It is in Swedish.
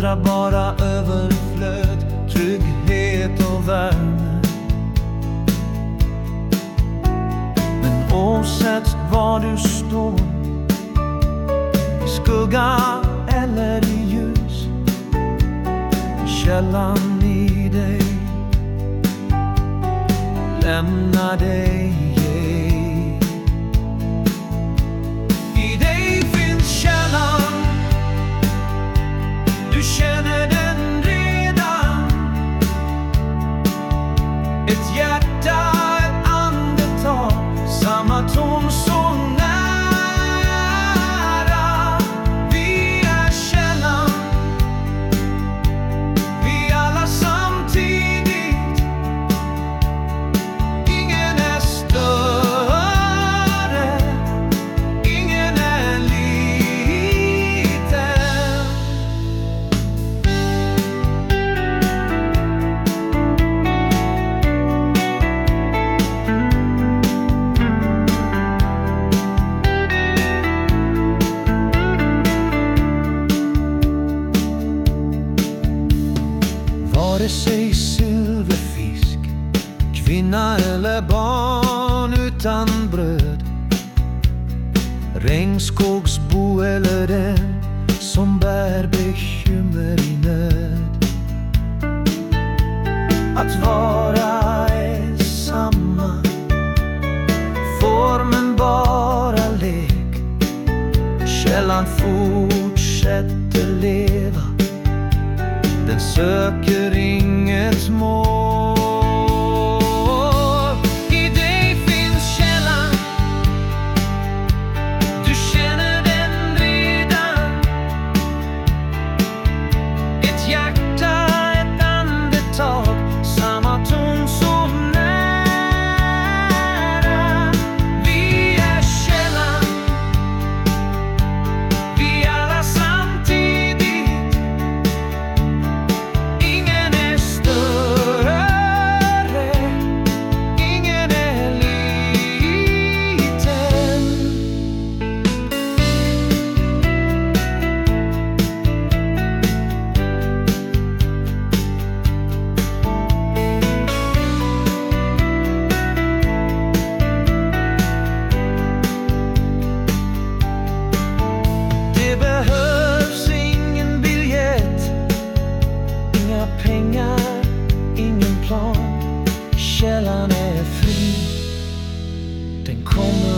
andra bara överflöd, trygghet och värme. Men oavsett var du står, i skugga eller i ljus, källan i dig lämnar dig. I dig finns källan, du känner den redan. Ett hjärta, ett andetag, samma ton så nära. Vi är källan, vi alla samtidigt. Ingen är större, ingen är liten. Vare sig silverfisk, kvinna eller barn utan bröd, regnskogsbo eller den som bär bekymmer i nöd. Att vara är samma, formen bara lek. Källan fortsätter leva, den söker inget mål. I dig finns källan, du känner den redan. Ett hjärta, ett andetag, samma ton så nära. Vi är källan, vi alla samtidigt. Ingen är större, ingen är liten. Det behövs ingen biljett, inga pengar, ingen plan. Källan är fri, den kommer